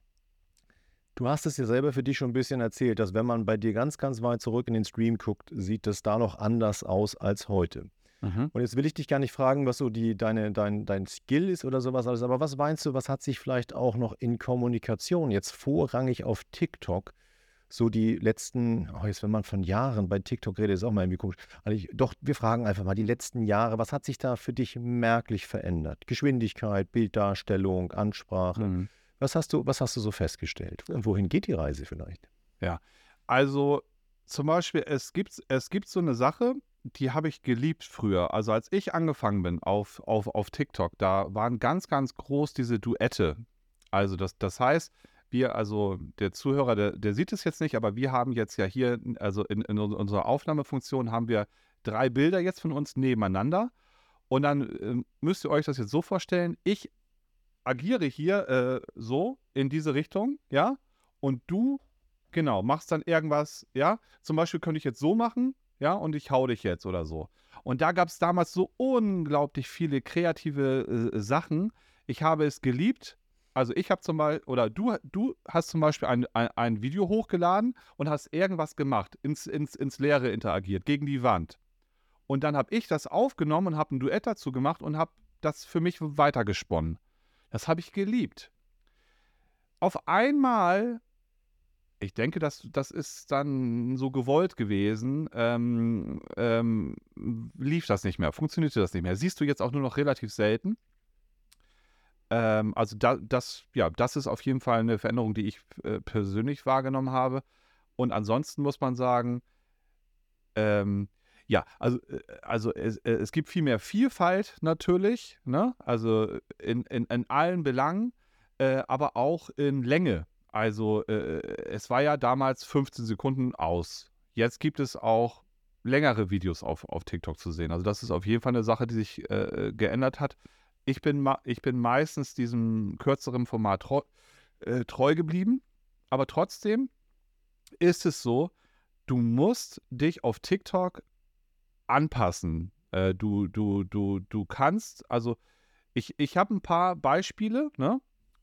du hast es ja selber für dich schon ein bisschen erzählt, dass wenn man bei dir ganz, ganz weit zurück in den Stream guckt, sieht das da noch anders aus als heute. Und jetzt will ich dich gar nicht fragen, was so dein Skill ist oder sowas alles, aber was meinst du, was hat sich vielleicht auch noch in Kommunikation jetzt vorrangig auf TikTok so die letzten, jetzt wenn man von Jahren bei TikTok redet, ist auch mal irgendwie komisch. Also doch, wir fragen einfach mal, die letzten Jahre, was hat sich da für dich merklich verändert? Geschwindigkeit, Bilddarstellung, Ansprache. Was hast du so festgestellt? Und wohin geht die Reise vielleicht? Ja, also zum Beispiel, es gibt so eine Sache, die habe ich geliebt früher. Also als ich angefangen bin auf TikTok, da waren ganz, ganz groß diese Duette. Also das heißt, also der Zuhörer, der sieht es jetzt nicht, aber wir haben jetzt ja hier, also in unserer Aufnahmefunktion haben wir 3 Bilder jetzt von uns nebeneinander und dann müsst ihr euch das jetzt so vorstellen, ich agiere hier so in diese Richtung, ja, und du, genau, machst dann irgendwas, ja, zum Beispiel könnte ich jetzt so machen, ja, und ich hau dich jetzt oder so. Und da gab es damals so unglaublich viele kreative Sachen. Ich habe es geliebt. Also ich habe zum Beispiel, oder du hast zum Beispiel ein Video hochgeladen und hast irgendwas gemacht, ins Leere interagiert, gegen die Wand. Und dann habe ich das aufgenommen und habe ein Duett dazu gemacht und habe das für mich weitergesponnen. Das habe ich geliebt. Auf einmal, ich denke, das ist dann so gewollt gewesen, lief das nicht mehr, funktionierte das nicht mehr. Siehst du jetzt auch nur noch relativ selten. Also das ist auf jeden Fall eine Veränderung, die ich persönlich wahrgenommen habe. Und ansonsten muss man sagen, also es gibt viel mehr Vielfalt natürlich, ne? Also in allen Belangen, aber auch in Länge. Also es war ja damals 15 Sekunden aus. Jetzt gibt es auch längere Videos auf TikTok zu sehen. Also das ist auf jeden Fall eine Sache, die sich geändert hat. Ich bin meistens diesem kürzeren Format treu geblieben, aber trotzdem ist es so, du musst dich auf TikTok anpassen. Du kannst, also ich habe ein paar Beispiele, ne,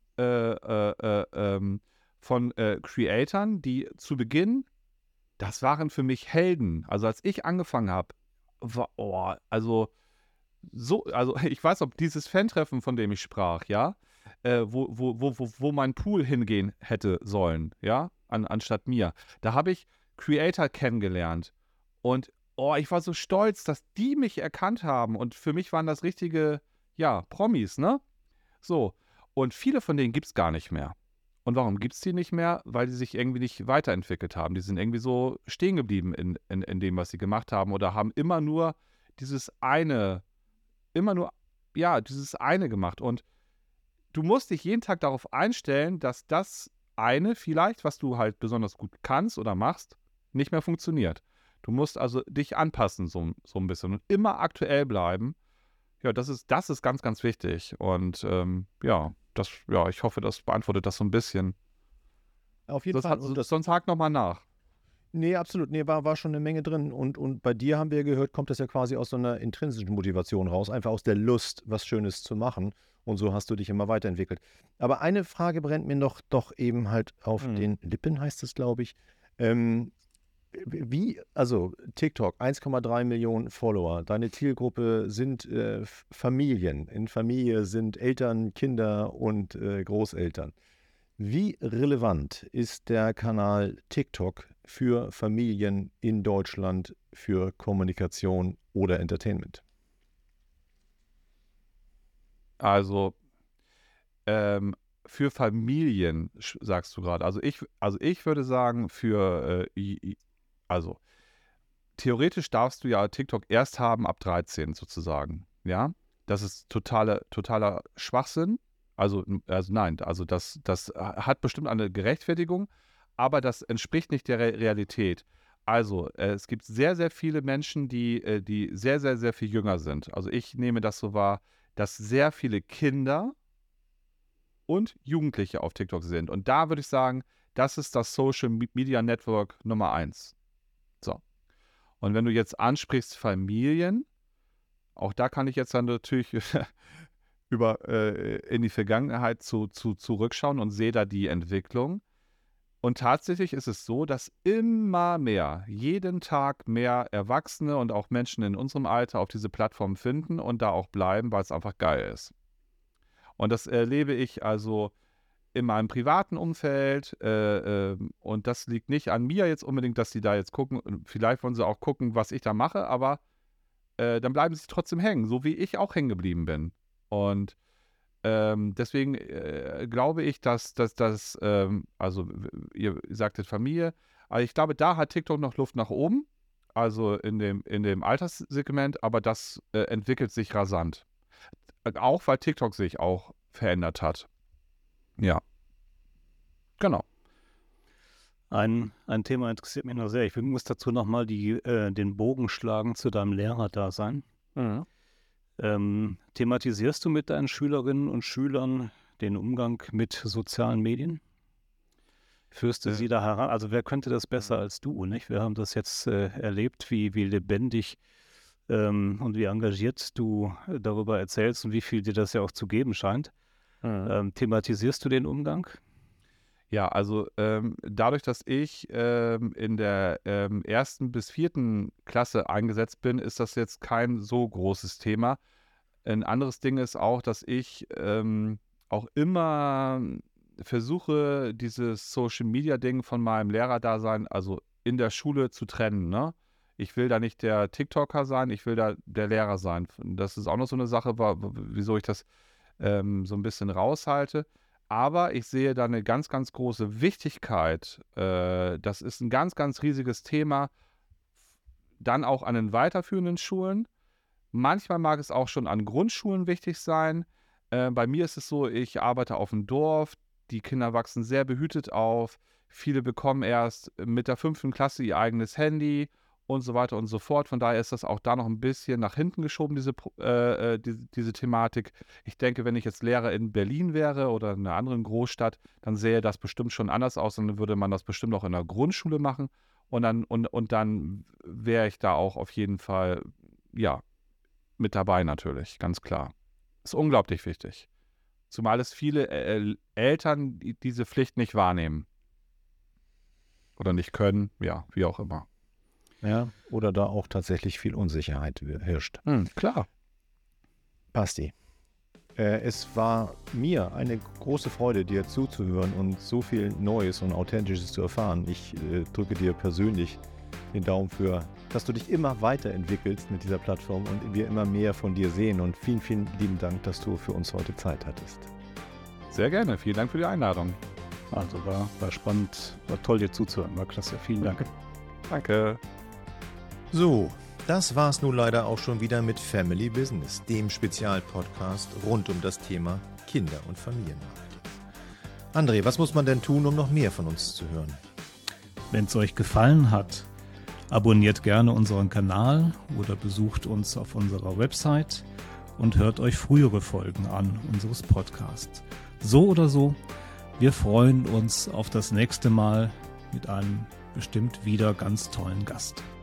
von Creatoren, die zu Beginn, das waren für mich Helden. Also als ich angefangen habe, also ich weiß, ob dieses Fan-Treffen, von dem ich sprach, ja, wo mein Pool hingehen hätte sollen, ja, anstatt mir. Da habe ich Creator kennengelernt und ich war so stolz, dass die mich erkannt haben und für mich waren das richtige, ja, Promis, ne? So, und viele von denen gibt es gar nicht mehr. Und warum gibt es die nicht mehr? Weil die sich irgendwie nicht weiterentwickelt haben. Die sind irgendwie so stehen geblieben in dem, was sie gemacht haben oder haben immer nur dieses eine gemacht. Und du musst dich jeden Tag darauf einstellen, dass das eine vielleicht, was du halt besonders gut kannst oder machst, nicht mehr funktioniert. Du musst also dich anpassen so ein bisschen und immer aktuell bleiben. Ja, das ist ganz, ganz wichtig. Und ich hoffe, das beantwortet das so ein bisschen. Auf jeden Fall. Sonst hakt nochmal nach. Nee, absolut. Nee, war schon eine Menge drin. Und bei dir haben wir gehört, kommt das ja quasi aus so einer intrinsischen Motivation raus, einfach aus der Lust, was Schönes zu machen. Und so hast du dich immer weiterentwickelt. Aber eine Frage brennt mir doch eben halt auf den Lippen, heißt es, glaube ich. Also TikTok, 1,3 Millionen Follower. Deine Zielgruppe sind Familien. In Familie sind Eltern, Kinder und Großeltern. Wie relevant ist der Kanal TikTok für Familien in Deutschland für Kommunikation oder Entertainment? Also für Familien, sagst du gerade. Also ich würde sagen, also theoretisch darfst du ja TikTok erst haben ab 13 sozusagen. Ja, das ist totaler Schwachsinn. Also nein, also das hat bestimmt eine Gerechtfertigung, aber das entspricht nicht der Realität. Also es gibt sehr, sehr viele Menschen, die sehr, sehr, sehr viel jünger sind. Also ich nehme das so wahr, dass sehr viele Kinder und Jugendliche auf TikTok sind. Und da würde ich sagen, das ist das Social Media Network Nummer 1. So. Und wenn du jetzt ansprichst Familien, auch da kann ich jetzt dann natürlich in die Vergangenheit zurückschauen und sehe da die Entwicklung. Und tatsächlich ist es so, dass immer mehr, jeden Tag mehr Erwachsene und auch Menschen in unserem Alter auf diese Plattform finden und da auch bleiben, weil es einfach geil ist. Und das erlebe ich also in meinem privaten Umfeld und das liegt nicht an mir jetzt unbedingt, dass die da jetzt gucken. Vielleicht wollen sie auch gucken, was ich da mache, aber dann bleiben sie trotzdem hängen, so wie ich auch hängen geblieben bin. Und deswegen glaube ich, dass also ihr sagtet Familie, aber ich glaube, da hat TikTok noch Luft nach oben, also in dem Alterssegment, aber das entwickelt sich rasant. Auch weil TikTok sich auch verändert hat. Ja. Genau. Ein Thema interessiert mich noch sehr. Ich muss dazu nochmal den Bogen schlagen zu deinem Lehrerdasein. Thematisierst du mit deinen Schülerinnen und Schülern den Umgang mit sozialen Medien? Führst du sie da heran? Also wer könnte das besser als du, nicht? Wir haben das jetzt erlebt, wie lebendig und wie engagiert du darüber erzählst und wie viel dir das ja auch zu geben scheint. Thematisierst du den Umgang? Ja, also dadurch, dass ich in der 1. bis 4. Klasse eingesetzt bin, ist das jetzt kein so großes Thema. Ein anderes Ding ist auch, dass ich auch immer versuche, dieses Social-Media-Ding von meinem Lehrerdasein, also in der Schule zu trennen, ne? Ich will da nicht der TikToker sein, ich will da der Lehrer sein. Das ist auch noch so eine Sache, wieso ich das so ein bisschen raushalte. Aber ich sehe da eine ganz, ganz große Wichtigkeit. Das ist ein ganz, ganz riesiges Thema. Dann auch an den weiterführenden Schulen. Manchmal mag es auch schon an Grundschulen wichtig sein. Bei mir ist es so, ich arbeite auf dem Dorf. Die Kinder wachsen sehr behütet auf. Viele bekommen erst mit der 5. Klasse ihr eigenes Handy und so weiter und so fort. Von daher ist das auch da noch ein bisschen nach hinten geschoben, diese Thematik. Ich denke, wenn ich jetzt Lehrer in Berlin wäre oder in einer anderen Großstadt, dann sähe das bestimmt schon anders aus und dann würde man das bestimmt auch in der Grundschule machen und dann wäre ich da auch auf jeden Fall, ja, mit dabei natürlich, ganz klar. Ist unglaublich wichtig. Zumal es viele Eltern diese Pflicht nicht wahrnehmen. Oder nicht können, ja, wie auch immer. Ja, oder da auch tatsächlich viel Unsicherheit herrscht. Klar. Basti, es war mir eine große Freude, dir zuzuhören und so viel Neues und Authentisches zu erfahren. Ich drücke dir persönlich den Daumen für, dass du dich immer weiterentwickelst mit dieser Plattform und wir immer mehr von dir sehen. Und vielen, vielen lieben Dank, dass du für uns heute Zeit hattest. Sehr gerne. Vielen Dank für die Einladung. Also war spannend, war toll dir zuzuhören, war klasse. Vielen Dank. Danke. So, das war's nun leider auch schon wieder mit Family Business, dem Spezialpodcast rund um das Thema Kinder- und Familienmarketing. André, was muss man denn tun, um noch mehr von uns zu hören? Wenn es euch gefallen hat, abonniert gerne unseren Kanal oder besucht uns auf unserer Website und hört euch frühere Folgen an unseres Podcasts. So oder so, wir freuen uns auf das nächste Mal mit einem bestimmt wieder ganz tollen Gast.